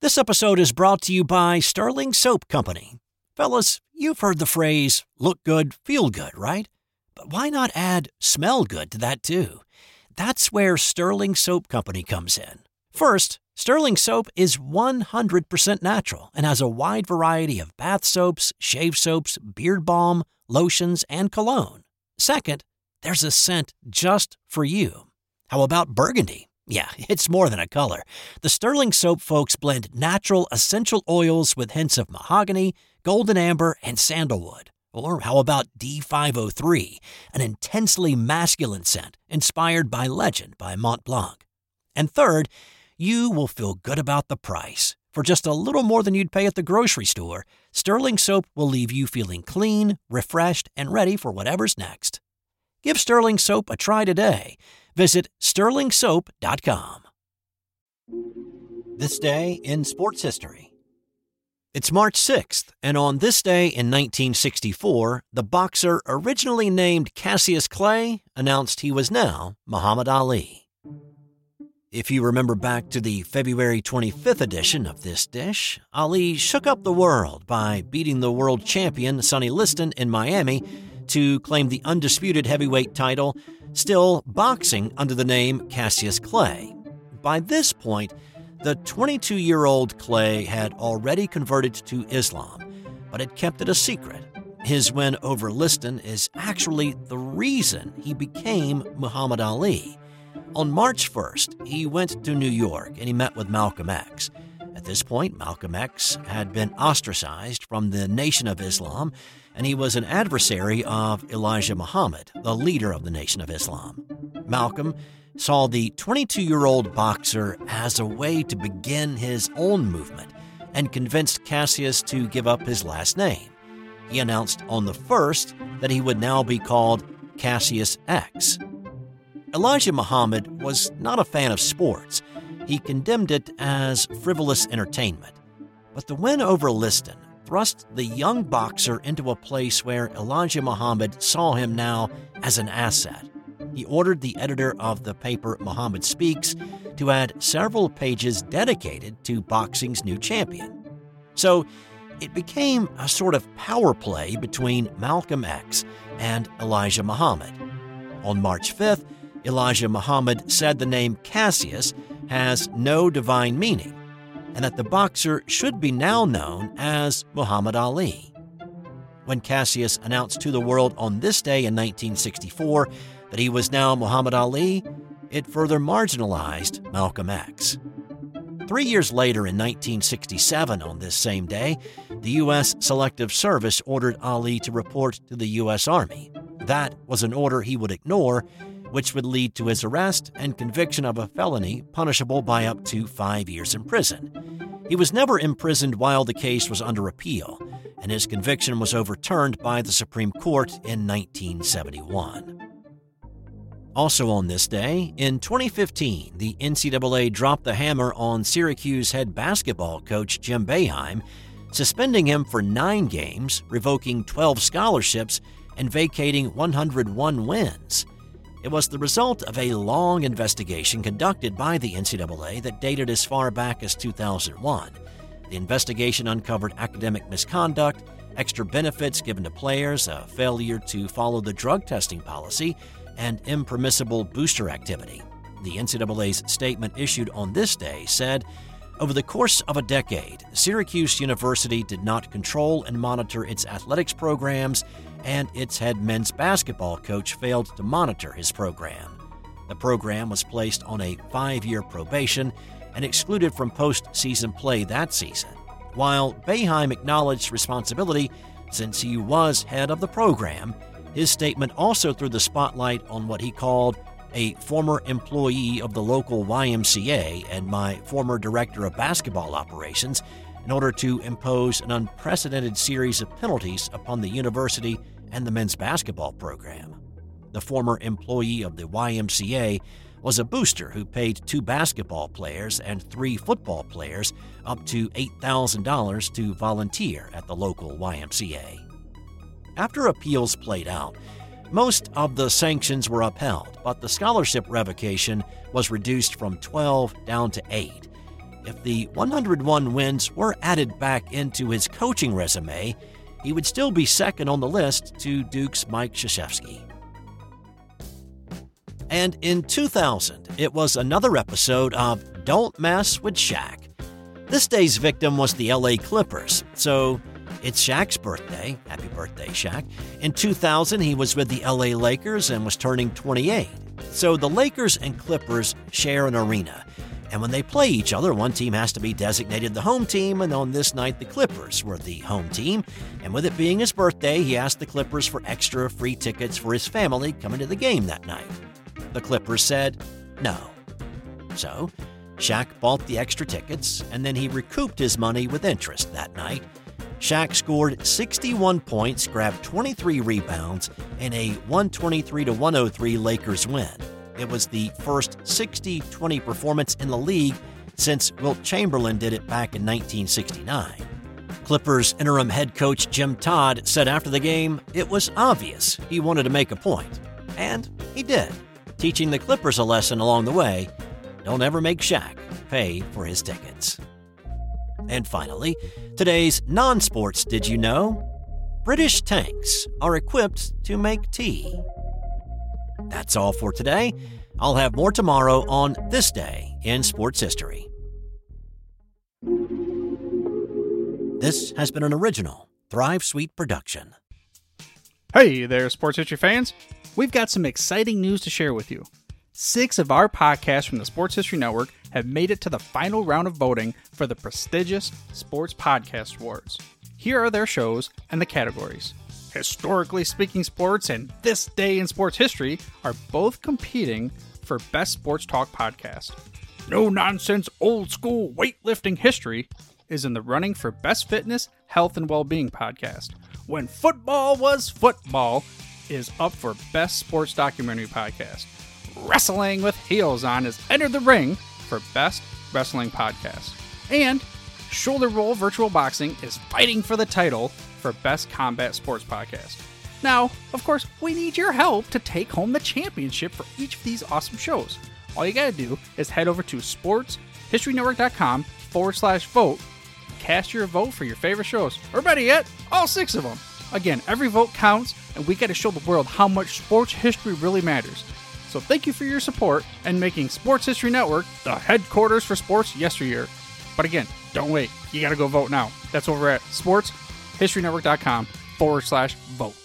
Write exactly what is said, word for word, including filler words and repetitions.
This episode is brought to you by Sterling Soap Company. Fellas, you've heard the phrase, look good, feel good, right? But why not add smell good to that too? That's where Sterling Soap Company comes in. First, Sterling Soap is one hundred percent natural and has a wide variety of bath soaps, shave soaps, beard balm, lotions, and cologne. Second, there's a scent just for you. How about burgundy? Yeah, it's more than a color. The Sterling Soap folks blend natural essential oils with hints of mahogany, golden amber, and sandalwood. Or how about D five oh three, an intensely masculine scent inspired by Legend by Mont Blanc. And third, you will feel good about the price. For just a little more than you'd pay at the grocery store, Sterling Soap will leave you feeling clean, refreshed, and ready for whatever's next. Give Sterling Soap a try today. Visit sterling soap dot com. This day in sports history. It's March sixth, and on this day in nineteen sixty-four, the boxer originally named Cassius Clay announced he was now Muhammad Ali. If you remember back to the February twenty-fifth edition of this dish, Ali shook up the world by beating the world champion Sonny Liston in Miami to claim the undisputed heavyweight title, still boxing under the name Cassius Clay. By this point, the twenty-two-year-old Clay had already converted to Islam, but had kept it a secret. His win over Liston is actually the reason he became Muhammad Ali. On March first, he went to New York and he met with Malcolm X. At this point, Malcolm X had been ostracized from the Nation of Islam, and he was an adversary of Elijah Muhammad, the leader of the Nation of Islam. Malcolm saw the twenty-two-year-old boxer as a way to begin his own movement and convinced Cassius to give up his last name. He announced on the first that he would now be called Cassius X. Elijah Muhammad was not a fan of sports. He condemned it as frivolous entertainment. But the win over Liston thrust the young boxer into a place where Elijah Muhammad saw him now as an asset. He ordered the editor of the paper Muhammad Speaks to add several pages dedicated to boxing's new champion. So it became a sort of power play between Malcolm X and Elijah Muhammad. On March fifth, Elijah Muhammad said the name Cassius has no divine meaning, and that the boxer should be now known as Muhammad Ali. When Cassius announced to the world on this day in nineteen sixty-four that he was now Muhammad Ali, it further marginalized Malcolm X. Three years later, in nineteen sixty-seven, on this same day, the U S Selective Service ordered Ali to report to the U S Army. That was an order he would ignore, which would lead to his arrest and conviction of a felony punishable by up to five years in prison. He was never imprisoned while the case was under appeal, and his conviction was overturned by the Supreme Court in nineteen seventy-one. Also on this day, in twenty fifteen, the N C double A dropped the hammer on Syracuse head basketball coach Jim Boeheim, suspending him for nine games, revoking twelve scholarships, and vacating one hundred one wins. It was the result of a long investigation conducted by the N C double A that dated as far back as two thousand one. The investigation uncovered academic misconduct, extra benefits given to players, a failure to follow the drug testing policy, and impermissible booster activity. The N C double A's statement issued on this day said, "Over the course of a decade, Syracuse University did not control and monitor its athletics programs, and its head men's basketball coach failed to monitor his program. The program was placed on a five-year probation and excluded from postseason play that season. While Boeheim acknowledged responsibility since he was head of the program, his statement also threw the spotlight on what he called a former employee of the local Y M C A and my former director of basketball operations, in order to impose an unprecedented series of penalties upon the university and the men's basketball program. The former employee of the Y M C A was a booster who paid two basketball players and three football players up to eight thousand dollars to volunteer at the local Y M C A. After appeals played out, most of the sanctions were upheld, but the scholarship revocation was reduced from twelve down to eight. if the one hundred one wins were added back into his coaching resume, he would still be second on the list to Duke's Mike Krzyzewski. And in two thousand, it was another episode of Don't Mess with Shaq. This day's victim was the L A Clippers, so it's Shaq's birthday. Happy birthday, Shaq. In two thousand, he was with the L A Lakers and was turning twenty-eight. So the Lakers and Clippers share an arena. And when they play each other, one team has to be designated the home team, and on this night, the Clippers were the home team. And with it being his birthday, he asked the Clippers for extra free tickets for his family coming to the game that night. The Clippers said no. So Shaq bought the extra tickets, and then he recouped his money with interest that night. Shaq scored sixty-one points, grabbed twenty-three rebounds, and a one twenty-three to one oh three Lakers win. It was the first sixty twenty performance in the league since Wilt Chamberlain did it back in nineteen sixty-nine. Clippers interim head coach Jim Todd said after the game it was obvious he wanted to make a point. And he did, teaching the Clippers a lesson along the way: don't ever make Shaq pay for his tickets. And finally, today's non-sports Did You Know? British tanks are equipped to make tea. That's all for today. I'll have more tomorrow on This Day in Sports History. This has been an original Thrive Suite production. Hey there, sports history fans. We've got some exciting news to share with you. Six of our podcasts from the Sports History Network have made it to the final round of voting for the prestigious Sports Podcast Awards. Here are their shows and the categories. Historically Speaking Sports and This Day in Sports History are both competing for Best Sports Talk Podcast. No Nonsense Old School Weightlifting History is in the running for Best Fitness, Health, and Wellbeing Podcast. When Football Was Football is up for Best Sports Documentary Podcast. Wrestling with Heels On has entered the ring for Best Wrestling Podcast. And Shoulder Roll Virtual Boxing is fighting for the title for Best Combat Sports Podcast. Now, of course, we need your help to take home the championship for each of these awesome shows. All you gotta do is head over to sportshistorynetwork.com forward slash vote and cast your vote for your favorite shows. Or better yet, all six of them. Again, every vote counts, and we gotta show the world how much sports history really matters. So thank you for your support and making Sports History Network the headquarters for sports yesteryear. But again, don't wait. You gotta go vote now. That's over at sportshistorynetwork.com forward slash vote.